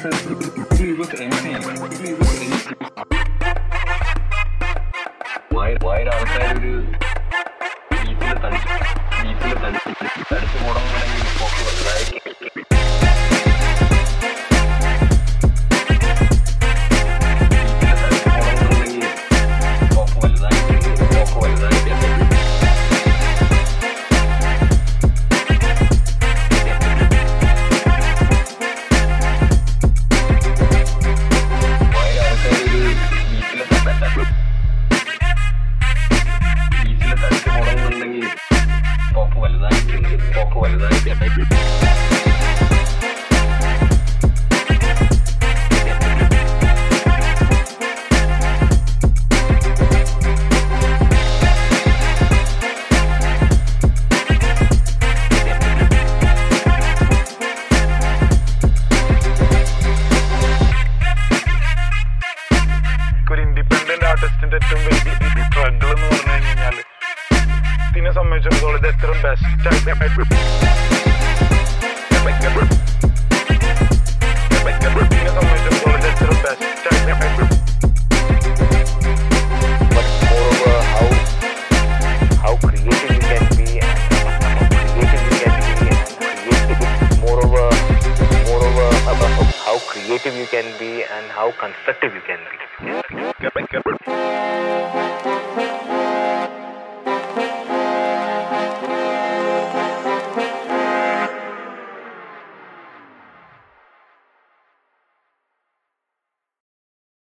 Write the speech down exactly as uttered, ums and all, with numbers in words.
വയറ് ആൾക്കാരൊരു ബീച്ചിൽ തടിച്ച് ബീച്ചിൽ തടിച്ച് തടിച്ചു പോകണമെന്നുണ്ടെങ്കിൽ പോക്ക് വലുതായി പോക്ക് വലുതായി പോക്ക് വലുതായി ഒരു ഇൻഡിപെൻഡന്റ് ആർട്ടിസ്റ്റിന്റെ ഏറ്റവും വലിയ സ്ട്രഗിൾ എന്ന് പറഞ്ഞു കഴിഞ്ഞാൽ ഇതിനെ സംബന്ധിച്ചിടത്തോളം ഇത് എത്ര ബെസ്റ്റ് ആയിട്ട് ഇതിനെ സംബന്ധിച്ചിടത്തോളം ഇത് എത്ര ബെസ്റ്റ് ആയിട്ട് how creative you can be and creative you can be and moreover moreover about how creative you can be and how constructive you can be.